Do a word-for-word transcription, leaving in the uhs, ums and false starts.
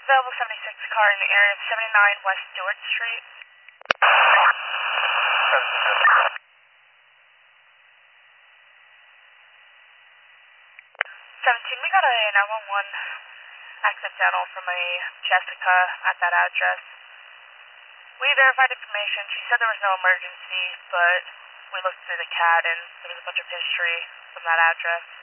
Available seventy-six car in the area of seventy-nine West Stewart Street. seventeen, we got a nine one one accidental from a Jessica at that address. We verified information. She said there was no emergency, but we looked through the C A D and there was a bunch of history from that address.